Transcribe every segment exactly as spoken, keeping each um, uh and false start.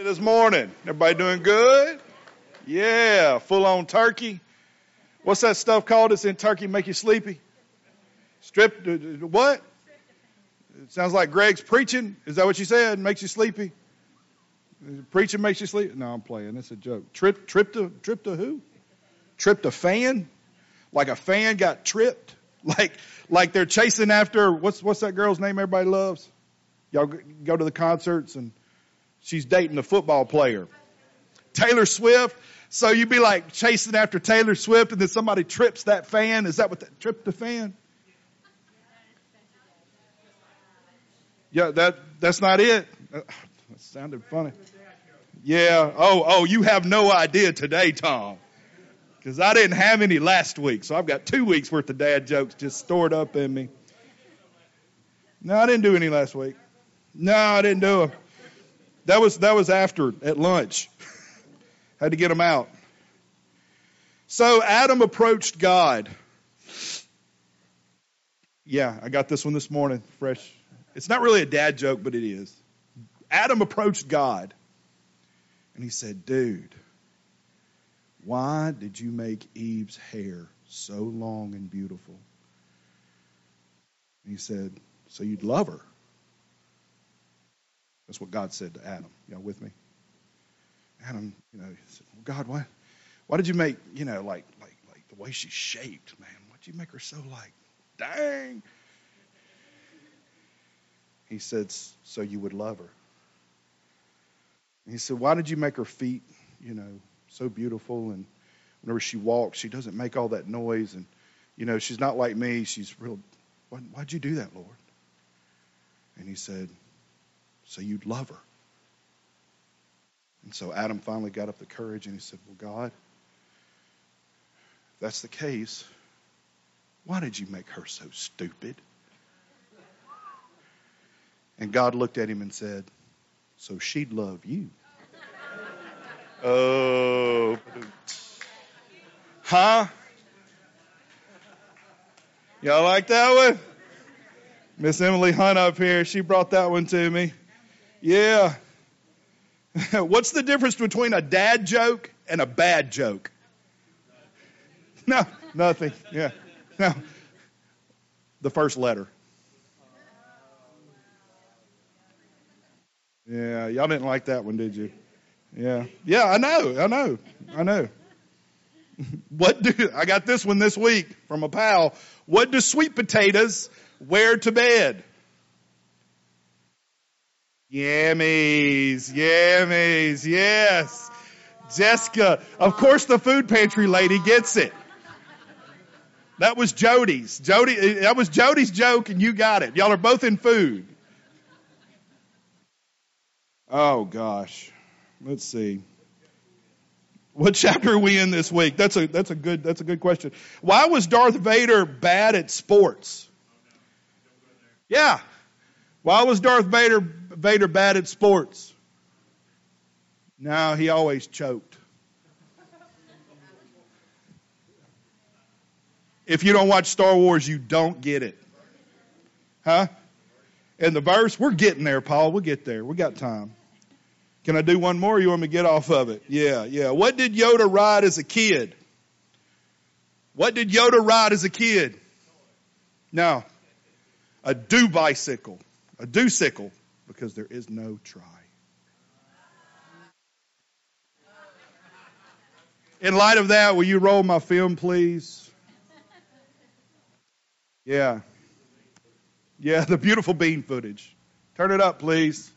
this morning? Everybody doing good? Yeah, full on turkey. What's that stuff called that's in turkey make you sleepy? Strip, what? It sounds like Greg's preaching. Is that what you said? Makes you sleepy? Preaching makes you sleepy? No, I'm playing. It's a joke. Trip, trip to, trip to who? Tripped a fan? Like a fan got tripped? Like, like they're chasing after, what's, what's that girl's name everybody loves? Y'all go to the concerts and she's dating a football player. Taylor Swift. So you'd be like chasing after Taylor Swift and then somebody trips that fan. Is that what that tripped the fan? Yeah, that, that's not it. That sounded funny. Yeah. Oh, oh, you have no idea today, Tom. Because I didn't have any last week. So I've got two weeks worth of dad jokes just stored up in me. No, I didn't do any last week. No, I didn't do them. That was, that was after, at lunch. Had to get them out. So Adam approached God. Yeah, I got this one this morning, fresh. It's not really a dad joke, but it is. Adam approached God. And he said, dude, why did you make Eve's hair so long and beautiful? And he said, so you'd love her. That's what God said to Adam. Y'all with me? Adam, you know, he said, well, God, why, why did you make, you know, like, like, like the way she's shaped, man? Why'd you make her so like, dang? He said, so you would love her. And he said, why did you make her feet, you know, so beautiful? And whenever she walks, she doesn't make all that noise. And, you know, she's not like me. She's real. Why, why'd you do that, Lord? And he said, so you'd love her. And so Adam finally got up the courage and he said, well, God, if that's the case, why did you make her so stupid? And God looked at him and said, so she'd love you. Oh. Huh? Y'all like that one? Miss Emily Hunt up here, she brought that one to me. Yeah. What's the difference between a dad joke and a bad joke? No, nothing. Yeah. No. The first letter. Yeah, y'all didn't like that one, did you? Yeah. Yeah, I know. I know. I know. What do I got this one this week from a pal. What do sweet potatoes wear to bed? Yammies. Yammies. Yes. Jessica. Of course the food pantry lady gets it. That was Jody's. Jody, that was Jody's joke and you got it. Y'all are both in food. Oh gosh. Let's see. What chapter are we in this week? That's a that's a good that's a good question. Why was Darth Vader bad at sports? Yeah. Why was Darth Vader Vader bad at sports? No, he always choked. If you don't watch Star Wars, you don't get it. Huh? In the verse, we're getting there, Paul. We'll get there. We got time. Can I do one more or you want me to get off of it? Yeah, yeah. What did Yoda ride as a kid? What did Yoda ride as a kid? No. A do-bicycle. A do-sickle. Because there is no try. In light of that, will you roll my film, please? Yeah. Yeah, the beautiful bean footage. Turn it up, please.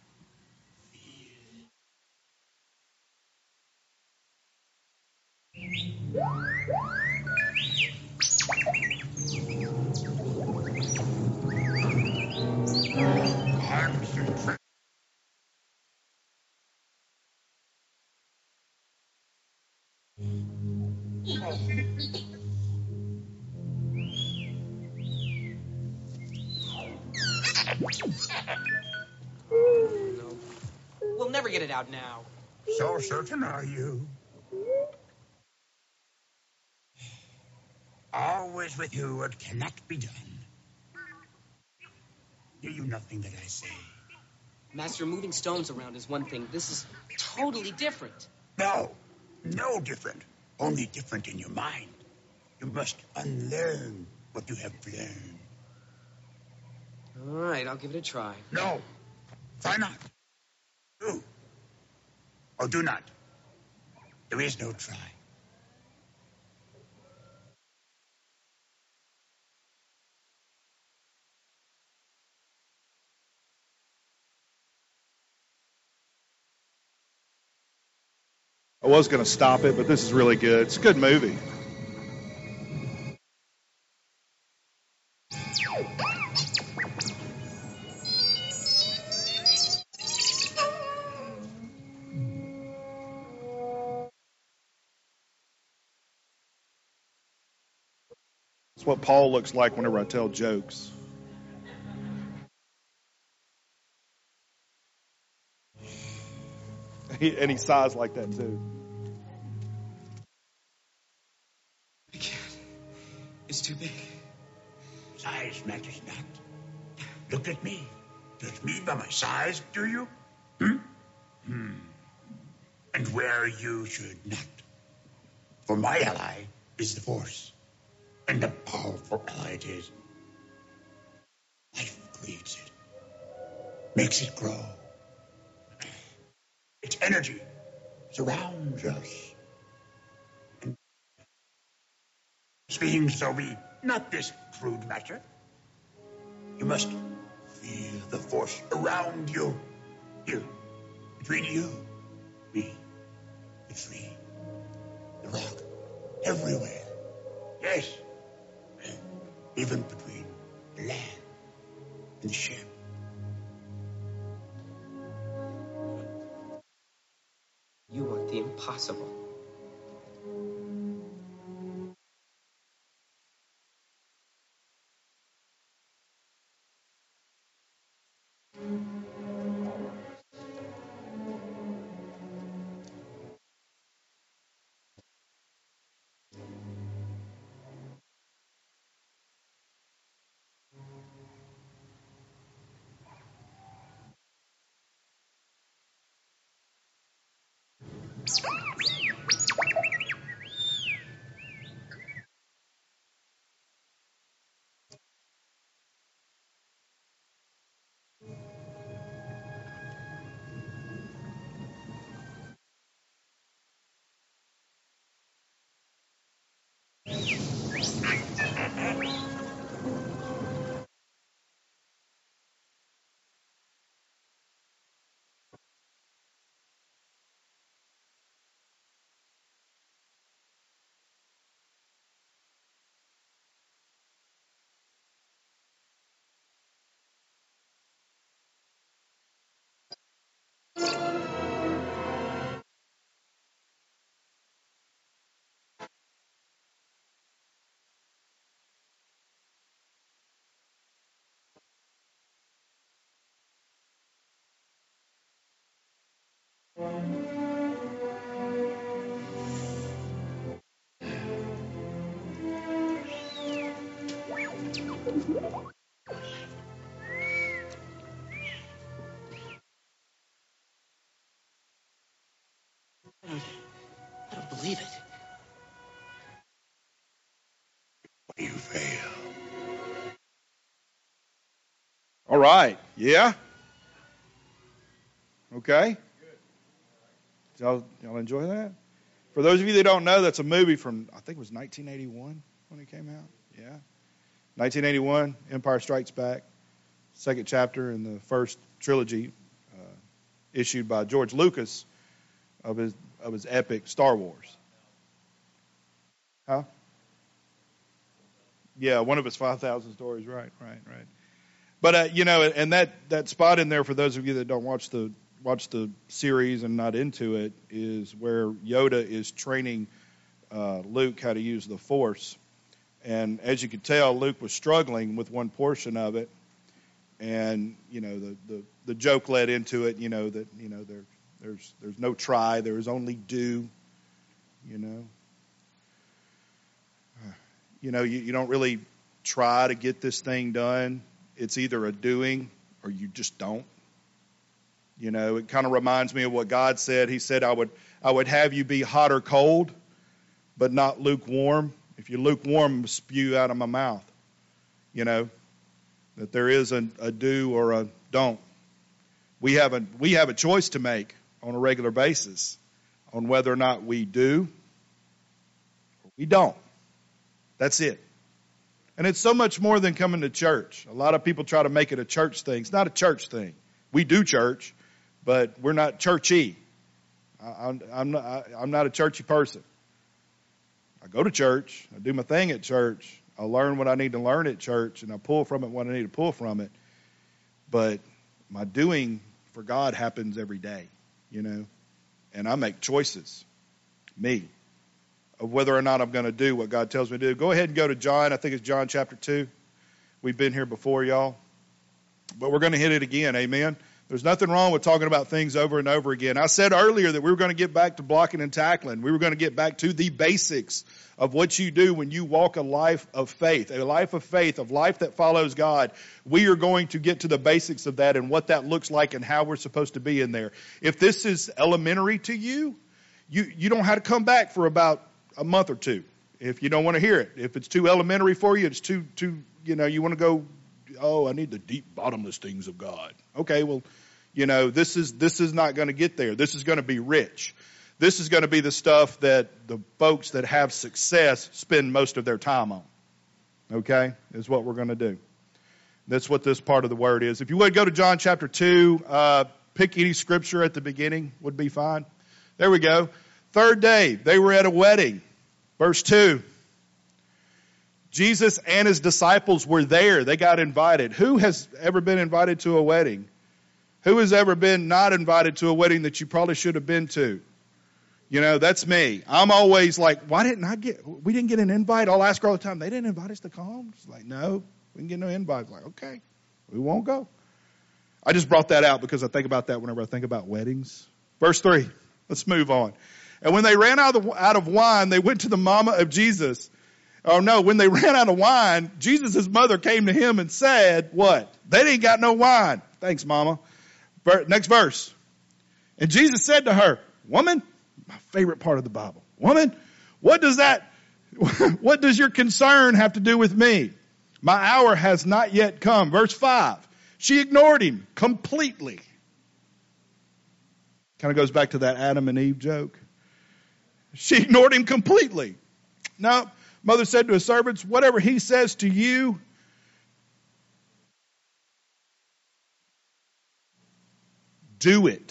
We'll never get it out now. So certain are you? Always with you it cannot be done. Hear you nothing that I say. Master, moving stones around is one thing. This is totally different. No, no different. Only different in your mind. You must unlearn what you have learned. All right, I'll give it a try. No, try not. Do. Or do not. There is no try. I was going to stop it, but this is really good. It's a good movie. It's what Paul looks like whenever I tell jokes. He, and he sighs like that too. I can't. It's too big. Size matters not. Look at me. Judge me by my size, do you? Hmm? Hmm. And where you should not. For my ally is the Force. And a powerful ally it is. Life creates it. Makes it grow. Its energy surrounds us. And being so be not this crude matter. You must feel the Force around you. Here, between you, me, the tree, the rock, everywhere. Yes, even between the land and the ship. You want the impossible. I don't, I don't believe it. You fail. All right. Yeah? Okay. Y'all, y'all enjoy that? For those of you that don't know, that's a movie from, I think it was nineteen eighty-one when it came out. Yeah. nineteen eighty-one, Empire Strikes Back, second chapter in the first trilogy uh, issued by George Lucas of his of his epic Star Wars. Huh? Yeah, one of his five thousand stories. Right, right, right. But uh, you know, and that, that spot in there for those of you that don't watch the watch the series and not into it is where Yoda is training uh, Luke how to use the Force, and as you could tell, Luke was struggling with one portion of it, and you know the the, the joke led into it. You know that you know there there's there's no try, there is only do. You know, uh, you know you, you don't really try to get this thing done. It's either a doing or you just don't. You know, it kind of reminds me of what God said. He said, I would, I would have you be hot or cold, but not lukewarm. If you're lukewarm, spew out of my mouth. You know, that there is a, a do or a don't. We have a, we have a choice to make on a regular basis on whether or not we do or we don't. That's it. And it's so much more than coming to church. A lot of people try to make it a church thing. It's not a church thing. We do church, but we're not churchy. I, I'm, I'm, not, I, I'm not a churchy person. I go to church. I do my thing at church. I learn what I need to learn at church, and I pull from it what I need to pull from it. But my doing for God happens every day, you know, and I make choices, me, of whether or not I'm going to do what God tells me to do. Go ahead and go to John. I think it's John chapter two. We've been here before, y'all. But we're going to hit it again, amen? There's nothing wrong with talking about things over and over again. I said earlier that we were going to get back to blocking and tackling. We were going to get back to the basics of what you do when you walk a life of faith, a life of faith, a life that follows God. We are going to get to the basics of that and what that looks like and how we're supposed to be in there. If this is elementary to you, you, you don't have to come back for about a month or two if you don't want to hear it. If it's too elementary for you, it's too, too, you know, you want to go, oh, I need the deep bottomless things of God. Okay, well, you know, this is, this is not going to get there. This is going to be rich. This is going to be the stuff that the folks that have success spend most of their time on. Okay, is what we're going to do. That's what this part of the word is. If you would go to John chapter two, uh, pick any scripture at the beginning would be fine. There we go. Third day, they were at a wedding. Verse two. Jesus and his disciples were there. They got invited. Who has ever been invited to a wedding? Who has ever been not invited to a wedding that you probably should have been to? You know, that's me. I'm always like, why didn't I get, we didn't get an invite? I'll ask her all the time, they didn't invite us to come? It's like, no, we didn't get no invite. It's like, okay, we won't go. I just brought that out because I think about that whenever I think about weddings. Verse three, let's move on. And when they ran out of, out of wine, they went to the mama of Jesus. Oh no, when they ran out of wine, Jesus' mother came to him and said, what? They didn't got no wine. Thanks, mama. Next verse. And Jesus said to her, woman, my favorite part of the Bible, woman, what does that, what does your concern have to do with me? My hour has not yet come. Verse five. She ignored him completely. Kind of goes back to that Adam and Eve joke. She ignored him completely. No, mother said to his servants, whatever he says to you, do it.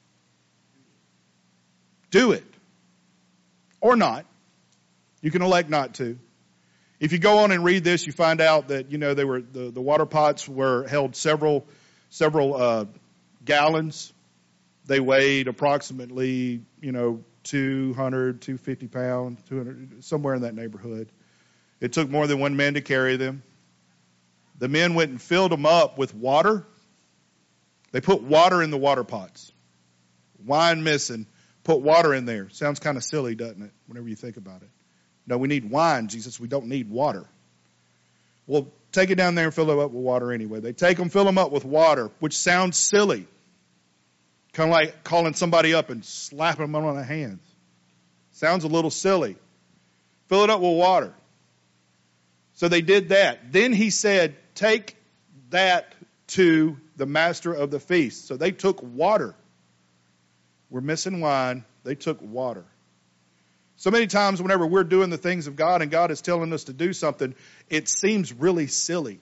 Do it. Or not. You can elect not to. If you go on and read this, you find out that, you know, they were, the, the water pots were held several, several, uh, gallons. They weighed approximately, you know, two hundred, two hundred fifty pounds, two hundred, somewhere in that neighborhood. It took more than one man to carry them. The men went and filled them up with water. They put water in the water pots. Wine missing, put water in there. Sounds kind of silly, doesn't it, whenever you think about it? No, we need wine, Jesus. We don't need water. Well, take it down there and fill it up with water anyway. They take them, fill them up with water, which sounds silly. Kind of like calling somebody up and slapping them on the hands. Sounds a little silly. Fill it up with water. So they did that. Then he said, take that to the master of the feast. So they took water. We're missing wine. They took water. So many times whenever we're doing the things of God and God is telling us to do something, it seems really silly.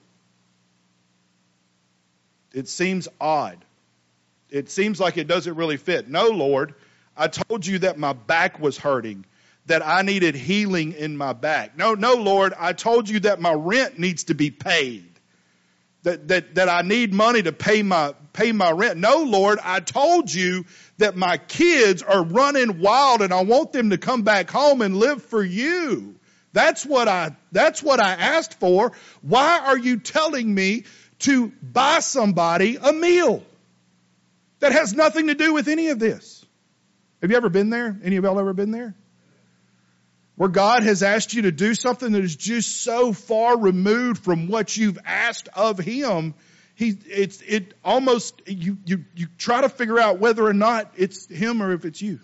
It seems odd. It seems like it doesn't really fit. No, Lord, I told you that my back was hurting, that I needed healing in my back. No, no, Lord, I told you that my rent needs to be paid. That, that, that I need money to pay my, pay my rent. No, Lord, I told you that my kids are running wild and I want them to come back home and live for you. That's what I, that's what I asked for. Why are you telling me to buy somebody a meal that has nothing to do with any of this? Have you ever been there? Any of y'all ever been there? Where God has asked you to do something that is just so far removed from what you've asked of Him, he, it's, it almost, you, you, you try to figure out whether or not it's him or if it's you.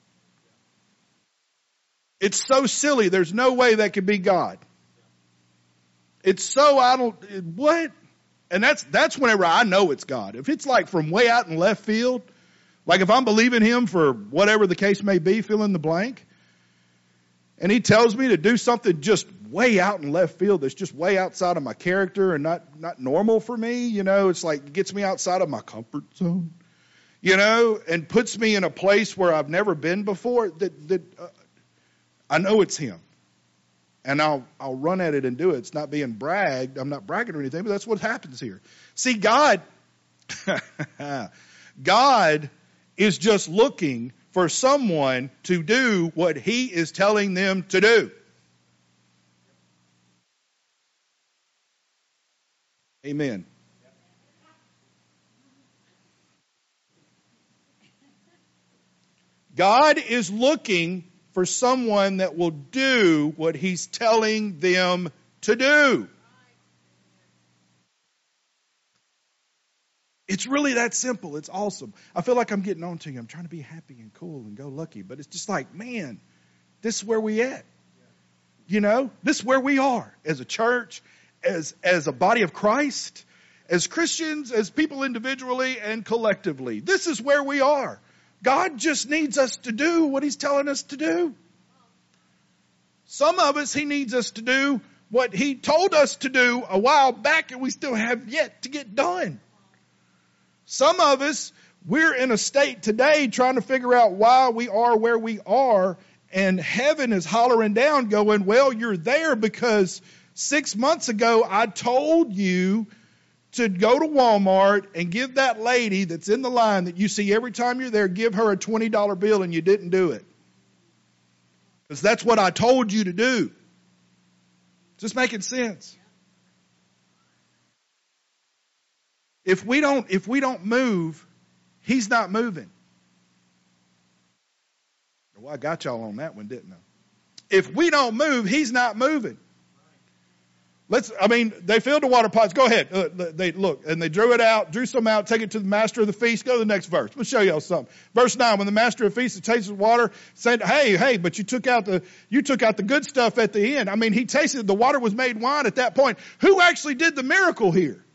It's so silly. There's no way that could be God. It's so, I don't, what? And that's, that's whenever I know it's God. If it's like from way out in left field, like if I'm believing him for whatever the case may be, fill in the blank, and he tells me to do something just way out in left field that's just way outside of my character and not, not normal for me, you know, it's like it gets me outside of my comfort zone, you know, and puts me in a place where I've never been before, that, that uh, I know it's him. And I'll, I'll run at it and do it. It's not being bragged. I'm not bragging or anything, but that's what happens here. See, God, God is just looking for someone to do what he is telling them to do. Amen. God is looking for someone that will do what he's telling them to do. It's really that simple. It's awesome. I feel like I'm getting on to you. I'm trying to be happy and cool and go lucky. But it's just like, man, this is where we at. You know, this is where we are as a church, as, as a body of Christ, as Christians, as people individually and collectively. This is where we are. God just needs us to do what he's telling us to do. Some of us, he needs us to do what he told us to do a while back and we still have yet to get done. Some of us, we're in a state today trying to figure out why we are where we are, and heaven is hollering down going, well, you're there because six months ago I told you to go to Walmart and give that lady that's in the line that you see every time you're there, give her a twenty dollar bill, and you didn't do it. Because that's what I told you to do. Is this making sense? If we don't, if we don't move, he's not moving. Well, I got y'all on that one, didn't I? If we don't move, he's not moving. Let's, I mean, they filled the water pots. Go ahead. Uh, they look, and they drew it out, drew some out, take it to the master of the feast. Go to the next verse. We'll show y'all something. Verse nine, when the master of the feast tasted the water, said, hey, hey, but you took out the, you took out the good stuff at the end. I mean, he tasted, the water was made wine at that point. Who actually did the miracle here?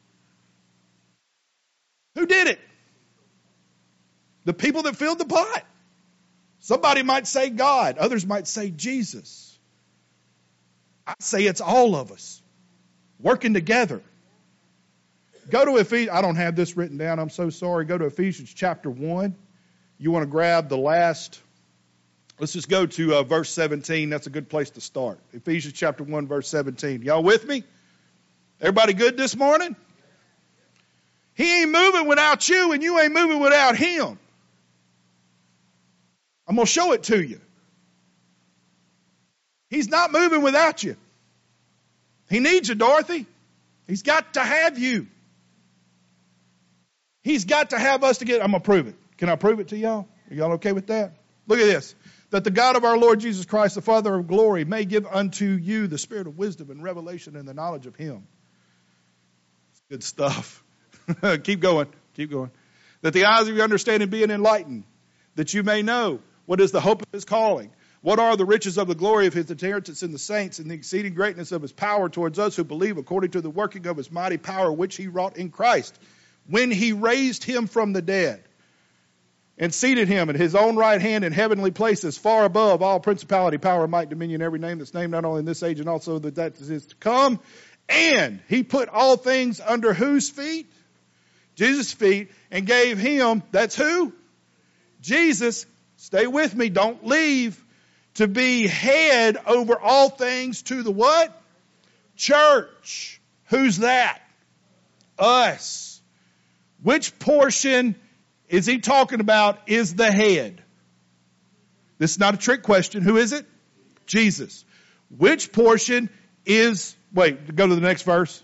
Who did it? The people that filled the pot. Somebody might say God. Others might say Jesus. I say it's all of us working together. Go to Ephesians. I don't have this written down. I'm so sorry. Go to Ephesians chapter one. You want to grab the last. Let's just go to uh, verse seventeen. That's a good place to start. Ephesians chapter one, verse seventeen. Y'all with me? Everybody good this morning? He ain't moving without you, and you ain't moving without him. I'm going to show it to you. He's not moving without you. He needs you, Dorothy. He's got to have you. He's got to have us to get, I'm going to prove it. Can I prove it to y'all? Are y'all okay with that? Look at this. That the God of our Lord Jesus Christ, the Father of glory, may give unto you the spirit of wisdom and revelation and the knowledge of him. Good stuff. Keep going. Keep going. That the eyes of your understanding being enlightened, that you may know what is the hope of his calling. What are the riches of the glory of his inheritance in the saints, and the exceeding greatness of his power towards us who believe, according to the working of his mighty power, which he wrought in Christ, when he raised him from the dead and seated him at his own right hand in heavenly places, far above all principality, power, might, dominion, every name that's named not only in this age and also that that is to come. And he put all things under whose feet? Jesus' feet, and gave him, that's who? Jesus. Stay with me. Don't leave. To be head over all things to the what? Church. Who's that? Us. Which portion is he talking about is the head? This is not a trick question. Who is it? Jesus. Which portion is, wait, go to the next verse.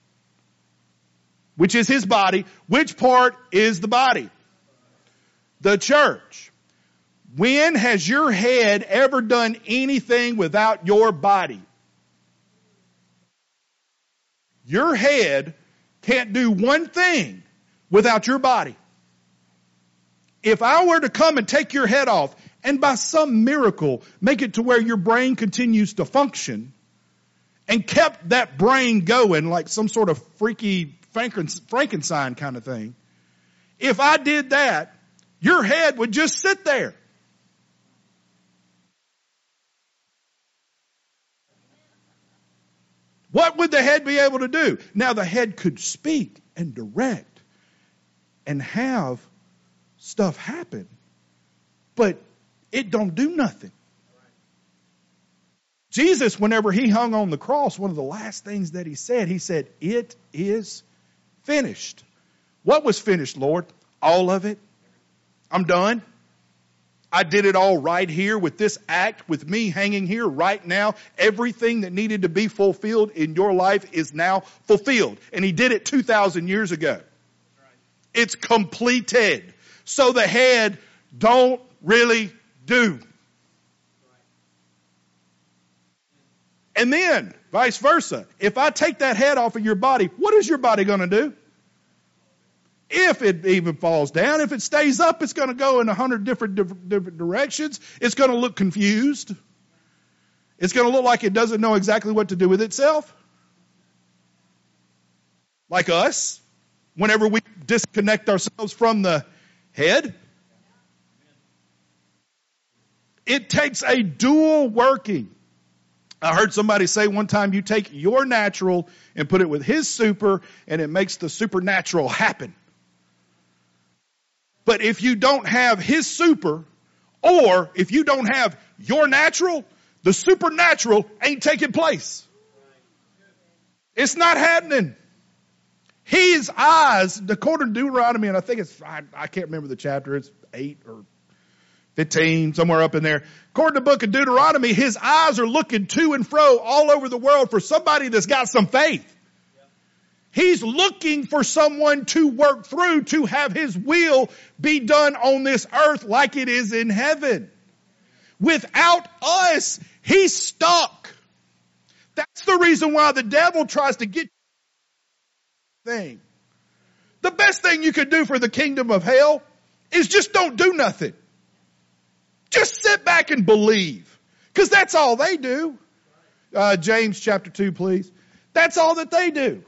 Which is his body. Which part is the body? The church. When has your head ever done anything without your body? Your head can't do one thing without your body. If I were to come and take your head off and by some miracle make it to where your brain continues to function and kept that brain going like some sort of freaky Frankenstein kind of thing, if I did that, your head would just sit there. What would the head be able to do? Now the head could speak and direct and have stuff happen, but it don't do nothing. Jesus, whenever he hung on the cross, one of the last things that he said, he said, "It is finished." What was finished, Lord? All of it. I'm done. I did it all right here with this act, with me hanging here right now. Everything that needed to be fulfilled in your life is now fulfilled. And he did it two thousand years ago. It's completed. So the head don't really do. And then, vice versa, if I take that head off of your body, what is your body going to do? If it even falls down, if it stays up, it's going to go in a hundred different, different different directions. It's going to look confused. It's going to look like it doesn't know exactly what to do with itself. Like us, whenever we disconnect ourselves from the head. It takes a dual working. I heard somebody say one time, you take your natural and put it with his super, and it makes the supernatural happen. But if you don't have his super, or if you don't have your natural, the supernatural ain't taking place. It's not happening. His eyes, according to Deuteronomy, and I think it's, I, I can't remember the chapter, it's eight or fifteen, somewhere up in there. According to the book of Deuteronomy, his eyes are looking to and fro all over the world for somebody that's got some faith. He's looking for someone to work through to have his will be done on this earth like it is in heaven. Without us, he's stuck. That's the reason why the devil tries to get thing. The best thing you could do for the kingdom of hell is just don't do nothing. Just sit back and believe. Because that's all they do. Uh, James chapter two, please. That's all that they do.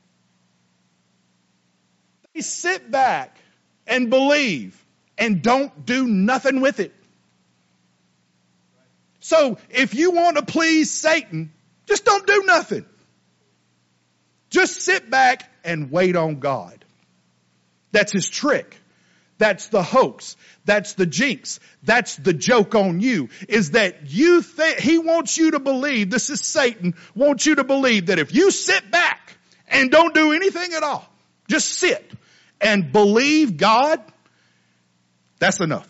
They sit back and believe and don't do nothing with it. So if you want to please Satan, just don't do nothing. Just sit back and wait on God. That's his trick. That's the hoax. That's the jinx. That's the joke on you, is that you think he wants you to believe, this is Satan, wants you to believe that if you sit back and don't do anything at all, just sit and believe God, that's enough.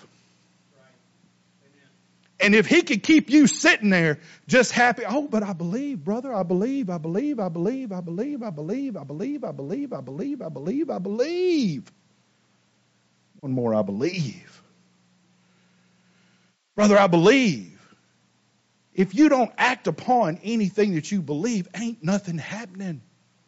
And if he could keep you sitting there just happy, oh, but I believe, brother, I believe, I believe, I believe, I believe, I believe, I believe, I believe, I believe, I believe, I believe. One more, I believe. Brother, I believe. If you don't act upon anything that you believe, ain't nothing happening.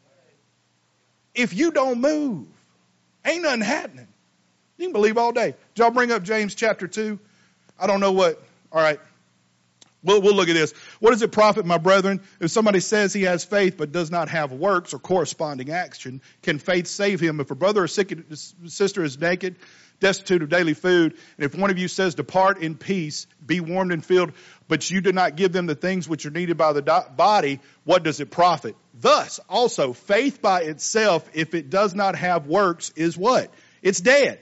If you don't move, ain't nothing happening. You can believe all day. Did y'all bring up James chapter two? I don't know what. All right. We'll, we'll look at this. What does it profit, my brethren, if somebody says he has faith but does not have works or corresponding action? Can faith save him? If a brother or sister is naked, destitute of daily food, and if one of you says, depart in peace, be warmed and filled, but you do not give them the things which are needed by the do- body, what does it profit? Thus, also, faith by itself, if it does not have works, is what? It's dead.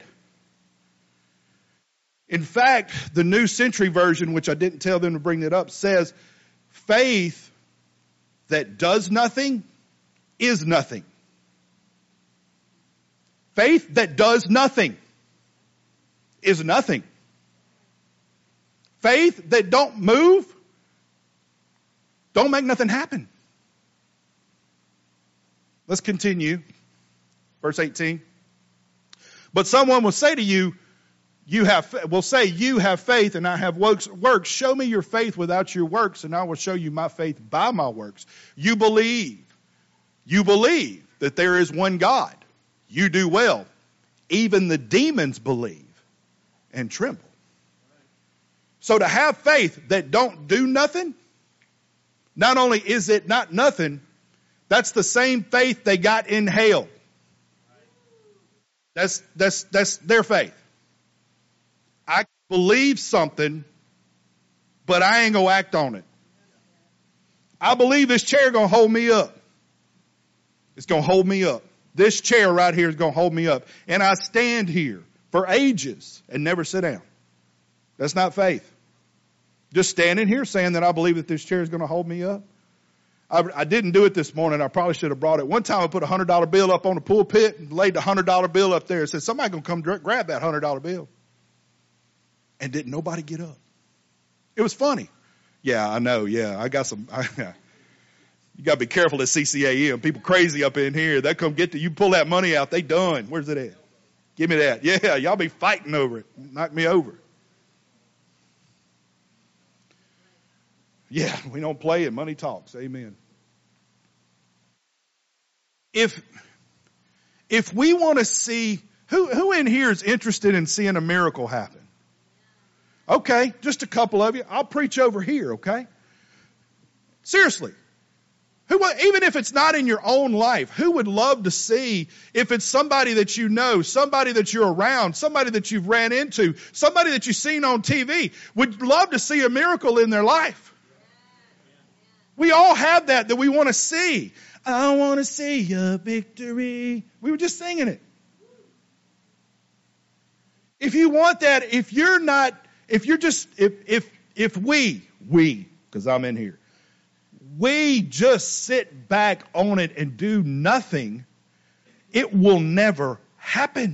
In fact, the New Century Version, which I didn't tell them to bring that up, says faith that does nothing is nothing. Faith that does nothing is nothing. Faith that don't move, don't make nothing happen. Let's continue. Verse eighteen. But someone will say to you, You have, will say, you have faith and I have works. Works. Show me your faith without your works and I will show you my faith by my works. You believe. You believe. that there is one God. You do well. Even the demons believe and tremble. So to have faith that don't do nothing, not only is it not nothing, that's the same faith they got in hell. That's, that's, that's their faith. I believe something, but I ain't going to act on it. I believe this chair going to hold me up. It's going to hold me up. This chair right here is going to hold me up. And I stand here for ages and never sit down. That's not faith. Just standing here saying that I believe that this chair is going to hold me up. I, I didn't do it this morning. I probably should have brought it. One time I put a one hundred dollar bill up on the pulpit and laid the one hundred dollar bill up there and said, somebody going to come grab that one hundred dollar bill. And didn't nobody get up. It was funny. Yeah, I know. Yeah, I got some. I, you got to be careful at C C A M. People crazy up in here. They come get to you, pull that money out. They done. Where's it at? Give me that. Yeah, y'all be fighting over it. Knock me over. Yeah, we don't play and money talks. Amen. If if we want to see, who who in here is interested in seeing a miracle happen? Okay, just a couple of you. I'll preach over here, okay? Seriously. Who, even if it's not in your own life, who would love to see, if it's somebody that you know, somebody that you're around, somebody that you've ran into, somebody that you've seen on T V, would love to see a miracle in their life? We all have that that we want to see. I want to see a victory. We were just singing it. If you want that, if you're not, if you're just, if, if, if we, we, because I'm in here, we just sit back on it and do nothing, it will never happen.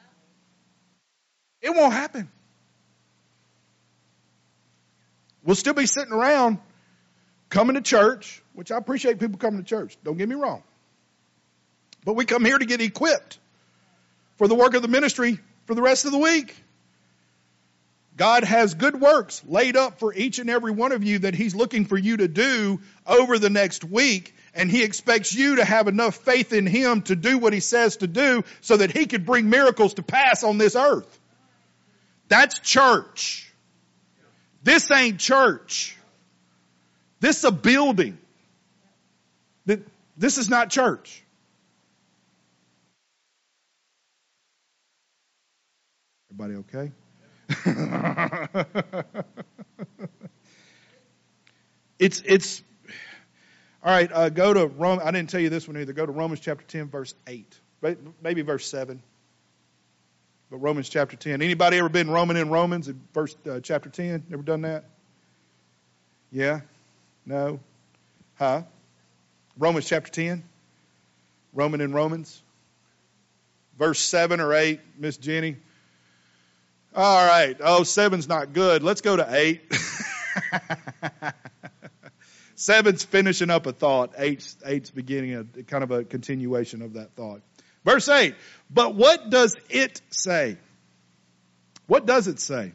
It won't happen. We'll still be sitting around coming to church, which I appreciate people coming to church. Don't get me wrong. But we come here to get equipped for the work of the ministry for the rest of the week. God has good works laid up for each and every one of you that he's looking for you to do over the next week. And he expects you to have enough faith in him to do what he says to do so that he could bring miracles to pass on this earth. That's church. This ain't church. This is a building. This is not church. Everybody okay? it's it's all right. Uh, go to Rome. I didn't tell you this one either. Go to Romans chapter ten, verse eight, maybe verse seven. But Romans chapter ten. Anybody ever been Roman in Romans in verse uh, chapter ten? Ever done that? Yeah. No. Huh? Romans chapter ten. Roman in Romans. Verse seven or eight, Miss Jenny. All right. Oh, seven's not good. Let's go to eight. Seven's finishing up a thought. Eight's, eight's beginning a kind of a continuation of that thought. Verse eight. But what does it say? What does it say?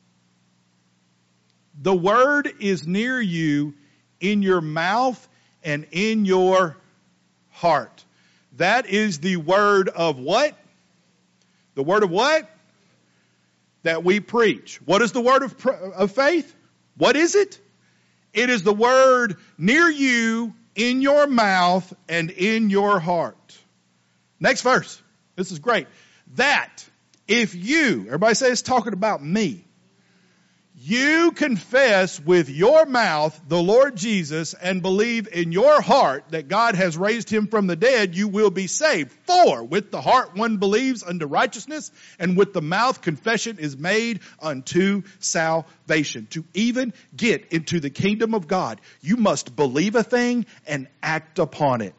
The word is near you, in your mouth and in your heart. That is the word of what? The word of what? That we preach. What is the word of, of faith? What is it? It is the word near you, in your mouth, and in your heart. Next verse. This is great. That if you, everybody say it's talking about me. You confess with your mouth the Lord Jesus and believe in your heart that God has raised him from the dead, you will be saved. For with the heart one believes unto righteousness, and with the mouth confession is made unto salvation. To even get into the kingdom of God, you must believe a thing and act upon it.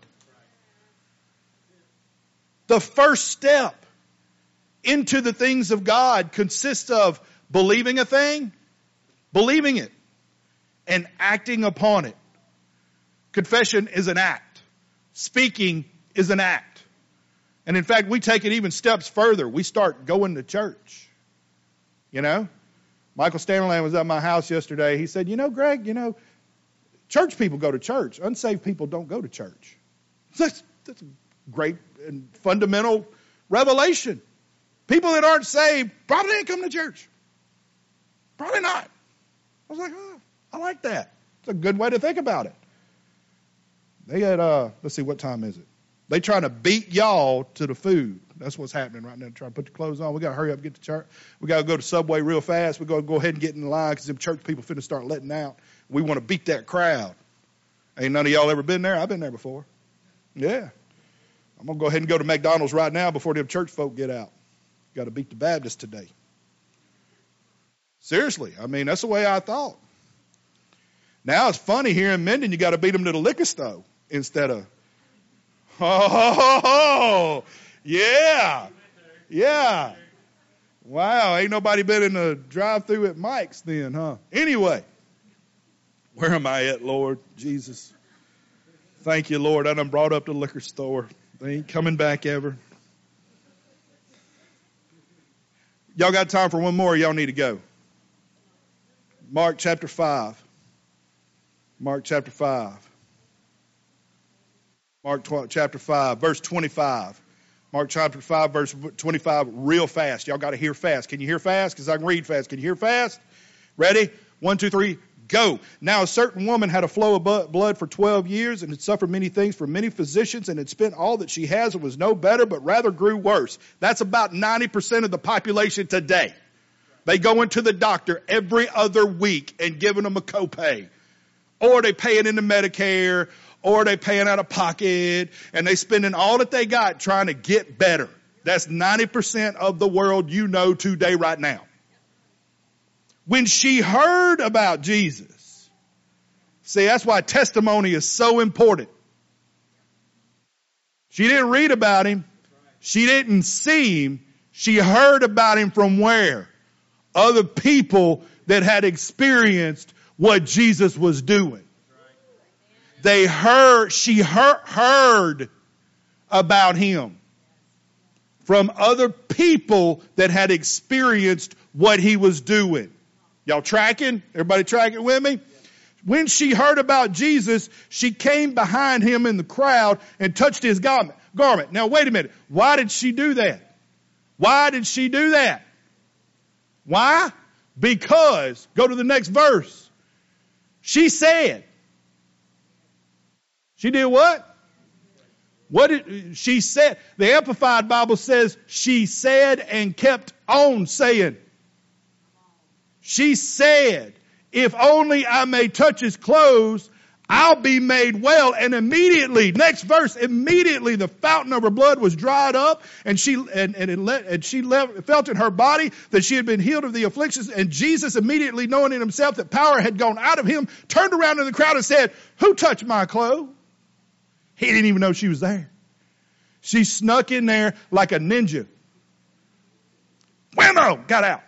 The first step into the things of God consists of believing a thing, believing it, and acting upon it. Confession is an act. Speaking is an act. And in fact, we take it even steps further. We start going to church. You know? Michael Stanley was at my house yesterday. He said, you know, Greg, you know, church people go to church. Unsaved people don't go to church. That's, that's great and fundamental revelation. People that aren't saved probably ain't coming to church. Probably not. I was like, oh, I like that. It's a good way to think about it. They had, uh, let's see, what time is it? They trying to beat y'all to the food. That's what's happening right now. Trying to put your clothes on. We got to hurry up and get to church. We got to go to Subway real fast. We got to go ahead and get in the line because them church people finna start letting out. We want to beat that crowd. Ain't none of y'all ever been there? I've been there before. Yeah. I'm going to go ahead and go to McDonald's right now before them church folk get out. Got to beat the Baptists today. Seriously. I mean, that's the way I thought. Now it's funny here in Minden, you got to beat them to the liquor store instead of, oh, yeah, yeah. Wow, ain't nobody been in the drive-through at Mike's then, huh? Anyway, where am I at, Lord Jesus? Thank you, Lord. I done brought up the liquor store. They ain't coming back ever. Y'all got time for one more? Y'all need to go. Mark chapter five. Mark chapter five. Mark chapter five, verse twenty-five. Mark chapter five, verse twenty-five, real fast. Y'all got to hear fast. Can you hear fast? Because I can read fast. Can you hear fast? Ready? One, two, three, go. Now a certain woman had a flow of blood for twelve years and had suffered many things from many physicians and had spent all that she has and was no better, but rather grew worse. That's about ninety percent of the population today. They go into the doctor every other week and giving them a copay. Or they pay it into Medicare, or they paying out of pocket, and they spending all that they got trying to get better. That's ninety percent of the world you know today right now. When she heard about Jesus, see, that's why testimony is so important. She didn't read about him. She didn't see him. She heard about him from where? Other people that had experienced what Jesus was doing. They heard, she heard, heard about him from other people that had experienced what he was doing. Y'all tracking? Everybody tracking with me? When she heard about Jesus, she came behind him in the crowd and touched his garment. garment. Now, wait a minute. Why did she do that? Why did she do that? Why? Because, go to the next verse. She said, she did what? What did she said? The Amplified Bible says she said and kept on saying. She said, if only I may touch his clothes, I'll be made well. And immediately, next verse, immediately the fountain of her blood was dried up, and she and, and, it let, and she let, felt in her body that she had been healed of the afflictions. And Jesus, immediately knowing in himself that power had gone out of him, turned around in the crowd and said, who touched my clothes? He didn't even know she was there. She snuck in there like a ninja. Whammo! Got out.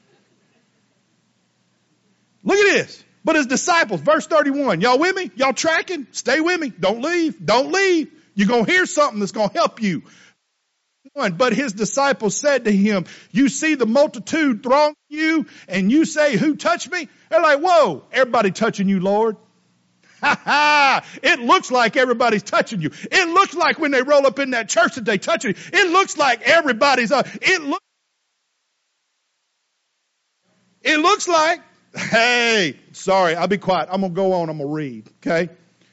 Look at this. But his disciples, verse thirty-one, y'all with me? Y'all tracking? Stay with me. Don't leave. Don't leave. You're going to hear something that's going to help you. But his disciples said to him, you see the multitude throng you and you say, who touched me? They're like, whoa, everybody touching you, Lord. Ha ha! It looks like everybody's touching you. It looks like when they roll up in that church that they touch you. It looks like everybody's, uh, it looks, it looks like, hey, sorry, I'll be quiet. I'm going to go on. I'm going to read,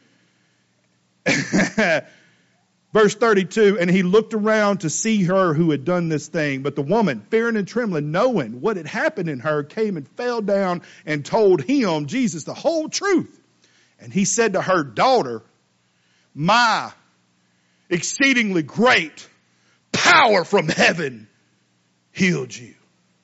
okay? Verse thirty-two, and he looked around to see her who had done this thing. But the woman, fearing and trembling, knowing what had happened in her, came and fell down and told him, Jesus, the whole truth. And he said to her, daughter, my exceedingly great power from heaven healed you.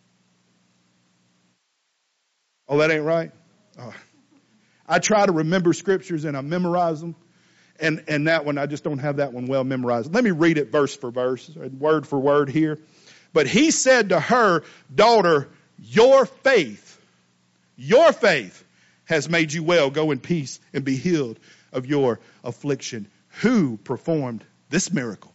Oh, that ain't right? Oh. I try to remember scriptures and I memorize them. And, and that one, I just don't have that one well memorized. Let me read it verse for verse, word for word here. But he said to her, daughter, your faith, your faith has made you well. Go in peace and be healed of your affliction. Who performed this miracle?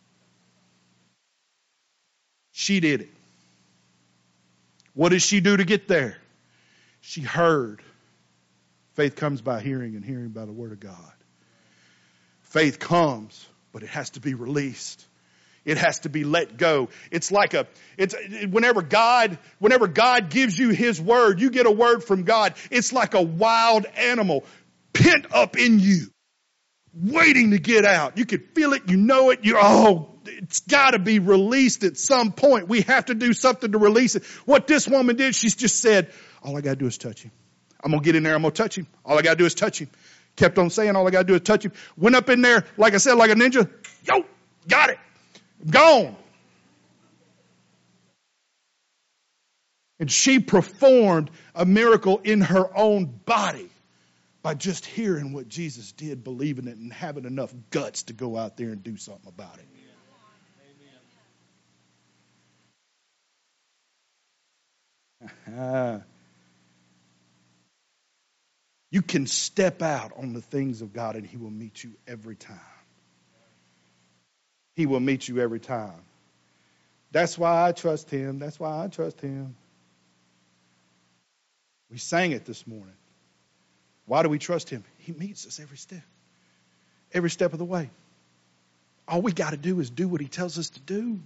She did it. What did she do to get there? She heard. Faith comes by hearing, and hearing by the word of God. Faith comes but it has to be released. It has to be let go. It's like a, it's, whenever God, whenever God gives you His word, you get a word from God. It's like a wild animal pent up in you, waiting to get out. You can feel it. You know it. You, oh, it's got to be released at some point. We have to do something to release it. What this woman did, she's just said, all I got to do is touch Him. I'm going to get in there. I'm going to touch Him. All I got to do is touch Him. Kept on saying, all I got to do is touch Him. Went up in there, like I said, like a ninja. Yo, got it. Gone. And she performed a miracle in her own body by just hearing what Jesus did, believing it, and having enough guts to go out there and do something about it. Uh, you can step out on the things of God and He will meet you every time. He will meet you every time. That's why I trust Him. That's why I trust Him. We sang it this morning. Why do we trust Him? He meets us every step. Every step of the way. All we got to do is do what He tells us to do.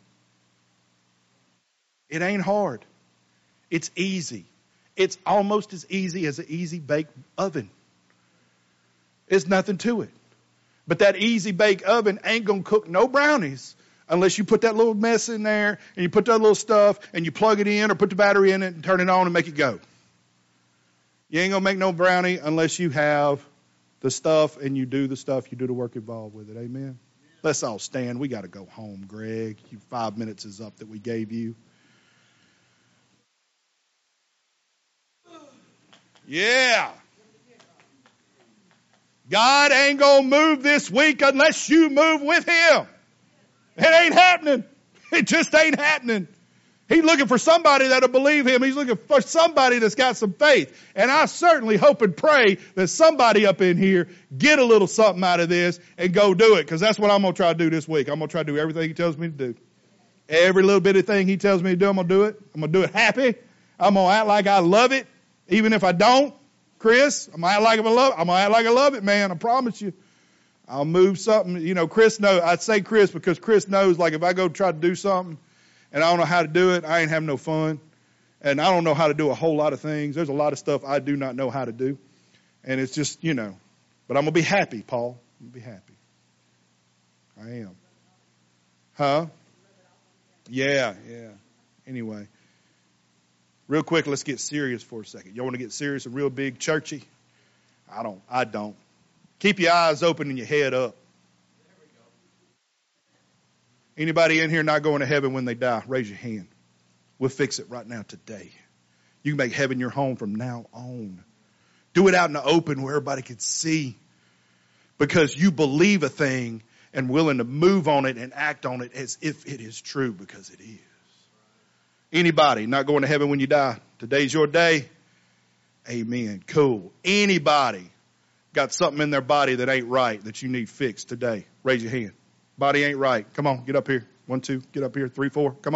It ain't hard. It's easy. It's almost as easy as an easy bake oven. There's nothing to it. But that easy bake oven ain't going to cook no brownies unless you put that little mess in there and you put that little stuff and you plug it in or put the battery in it and turn it on and make it go. You ain't going to make no brownie unless you have the stuff and you do the stuff, you do the work involved with it. Amen? Let's all stand. We got to go home, Greg. You, five minutes is up that we gave you. Yeah. God ain't going to move this week unless you move with Him. It ain't happening. It just ain't happening. He's looking for somebody that'll believe Him. He's looking for somebody that's got some faith. And I certainly hope and pray that somebody up in here get a little something out of this and go do it. Because that's what I'm going to try to do this week. I'm going to try to do everything He tells me to do. Every little bit of thing He tells me to do, I'm going to do it. I'm going to do it happy. I'm going to act like I love it. Even if I don't. Chris, I'm gonna act like I love it. I'm gonna act like I love it, man. I promise you. I'll move something. You know, Chris knows. I say Chris because Chris knows. Like if I go try to do something, and I don't know how to do it, I ain't having no fun. And I don't know how to do a whole lot of things. There's a lot of stuff I do not know how to do, and it's just you know. But I'm gonna be happy, Paul. I'm gonna be happy. I am. Huh? Yeah, yeah. Anyway. Real quick, let's get serious for a second. You want to get serious and real big churchy? I don't. I don't. Keep your eyes open and your head up. Anybody in here not going to heaven when they die? Raise your hand. We'll fix it right now today. You can make heaven your home from now on. Do it out in the open where everybody can see. Because you believe a thing and willing to move on it and act on it as if it is true because it is. Anybody not going to heaven when you die? Today's your day. Amen. Cool. Anybody got something in their body that ain't right that you need fixed today? Raise your hand. Body ain't right. Come on, get up here. One, two, get up here. Three, four. Come on.